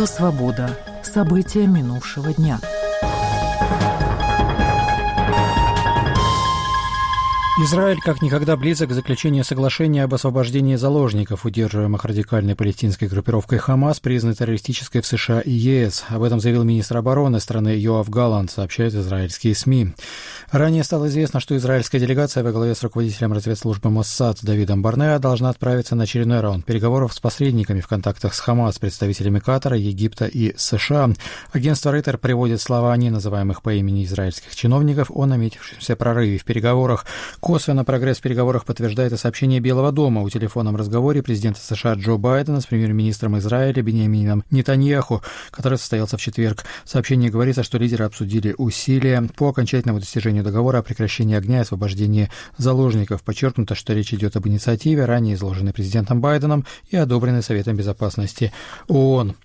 Радио «Свобода». События минувшего дня. Израиль как никогда близок к заключению соглашения об освобождении заложников, удерживаемых радикальной палестинской группировкой «Хамас», признанной террористической в США и ЕС. Об этом заявил министр обороны страны Йоав Галлант, сообщают израильские СМИ. Ранее стало известно, что израильская делегация во главе с руководителем разведслужбы Моссад Давидом Барнеа должна отправиться на очередной раунд переговоров с посредниками в контактах с «Хамас», представителями Катара, Египта и США. Агентство Рейтер приводит слова неназываемых по имени израильских чиновников о наметившемся прорыве в переговорах. Косвенно прогресс в переговорах подтверждает и сообщение Белого дома о телефонном разговоре президента США Джо Байдена с премьер-министром Израиля Биньямином Нетаньяху, который состоялся в четверг. В сообщении говорится, что лидеры обсудили усилия по окончательному достижению договора о прекращении огня и освобождении заложников. Подчеркнуто, что речь идет об инициативе, ранее изложенной президентом Байденом и одобренной Советом Безопасности ООН.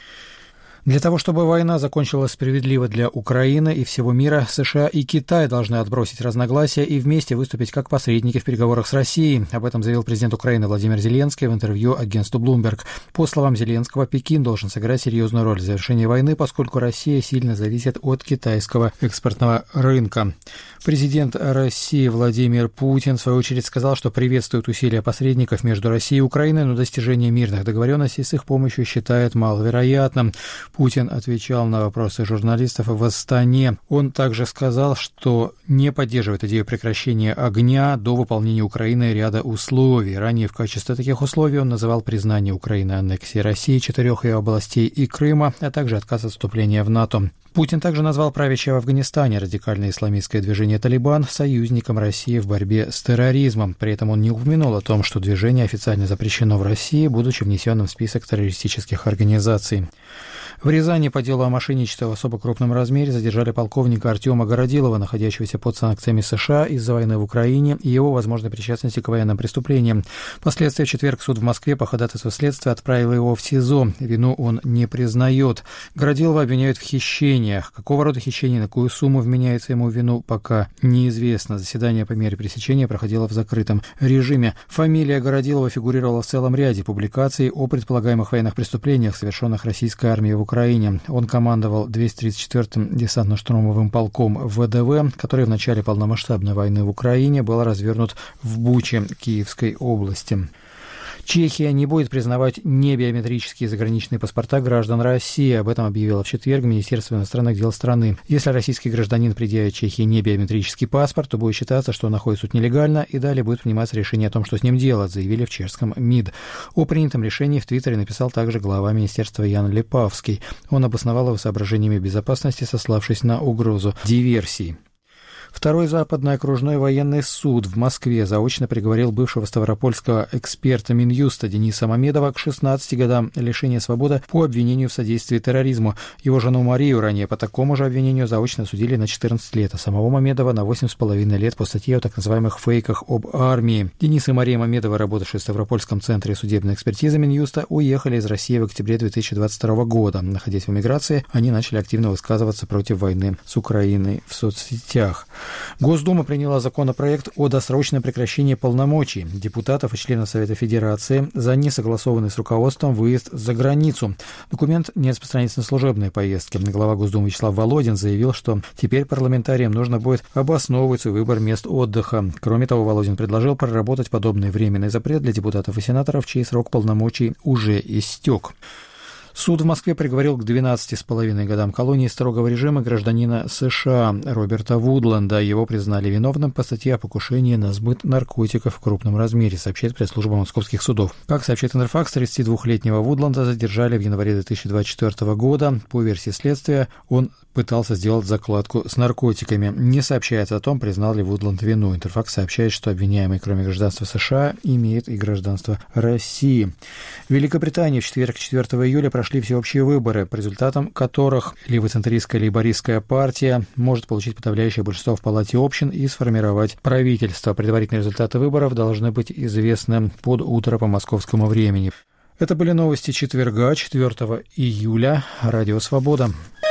Для того, чтобы война закончилась справедливо для Украины и всего мира, США и Китай должны отбросить разногласия и вместе выступить как посредники в переговорах с Россией. Об этом заявил президент Украины Владимир Зеленский в интервью агентству Bloomberg. По словам Зеленского, Пекин должен сыграть серьезную роль в завершении войны, поскольку Россия сильно зависит от китайского экспортного рынка. Президент России Владимир Путин, в свою очередь, сказал, что приветствует усилия посредников между Россией и Украиной, но достижение мирных договоренностей с их помощью считает маловероятным. Путин отвечал на вопросы журналистов в Астане. Он также сказал, что не поддерживает идею прекращения огня до выполнения Украиной ряда условий. Ранее в качестве таких условий он называл признание Украины аннексии России 4 ее областей и Крыма, а также отказ от вступления в НАТО. Путин также назвал правящее в Афганистане радикальное исламистское движение «Талибан» союзником России в борьбе с терроризмом. При этом он не упомянул о том, что движение официально запрещено в России, будучи внесенным в список террористических организаций. В Рязани по делу о мошенничестве в особо крупном размере задержали полковника Артема Городилова, находящегося под санкциями США из-за войны в Украине и его возможной причастности к военным преступлениям. Впоследствии в четверг суд в Москве по ходатайству следствия отправил его в СИЗО. Вину он не признает. Городилова обвиняют в хищениях. Какого рода хищения, на какую сумму вменяется ему в вину, пока неизвестно. Заседание по мере пресечения проходило в закрытом режиме. Фамилия Городилова фигурировала в целом ряде публикаций о предполагаемых военных преступлениях, совершенных российской армией в Украине. Он командовал 234-м десантно-штурмовым полком ВДВ, который в начале полномасштабной войны в Украине был развернут в Буче Киевской области. Чехия не будет признавать небиометрические заграничные паспорта граждан России. Об этом объявило в четверг Министерство иностранных дел страны. Если российский гражданин предъявит Чехии небиометрический паспорт, то будет считаться, что он находится тут нелегально, и далее будет приниматься решение о том, что с ним делать, заявили в чешском МИД. О принятом решении в Твиттере написал также глава министерства Ян Липавский. Он обосновал его соображениями безопасности, сославшись на угрозу диверсии. Второй западный окружной военный суд в Москве заочно приговорил бывшего ставропольского эксперта Минюста Дениса Мамедова к 16 годам лишения свободы по обвинению в содействии терроризму. Его жену Марию ранее по такому же обвинению заочно осудили на 14 лет, а самого Мамедова на 8,5 лет по статье о так называемых фейках об армии. Денис и Мария Мамедовы, работавшие в Ставропольском центре судебной экспертизы Минюста, уехали из России в октябре 2022 года. Находясь в эмиграции, они начали активно высказываться против войны с Украиной в соцсетях. Госдума приняла законопроект о досрочном прекращении полномочий депутатов и членов Совета Федерации за несогласованный с руководством выезд за границу. Документ не распространяется на служебные поездки. Глава Госдумы Вячеслав Володин заявил, что теперь парламентариям нужно будет обосновывать свой выбор мест отдыха. Кроме того, Володин предложил проработать подобный временный запрет для депутатов и сенаторов, чей срок полномочий уже истек. Суд в Москве приговорил к 12,5 годам колонии строгого режима гражданина США Роберта Вудланда. Его признали виновным по статье о покушении на сбыт наркотиков в крупном размере, сообщает пресс-служба московских судов. Как сообщает Интерфакс, 32-летнего Вудланда задержали в январе 2024 года. По версии следствия, он пытался сделать закладку с наркотиками. Не сообщается о том, признал ли Вудланд вину. Интерфакс сообщает, что обвиняемый, кроме гражданства США, имеет и гражданство России. В Великобритании в четверг, 4 июля, прошли всеобщие выборы, по результатам которых левоцентристская лейбористская партия может получить подавляющее большинство в Палате общин и сформировать правительство. Предварительные результаты выборов должны быть известны под утро по московскому времени. Это были новости четверга, 4 июля. Радио «Свобода».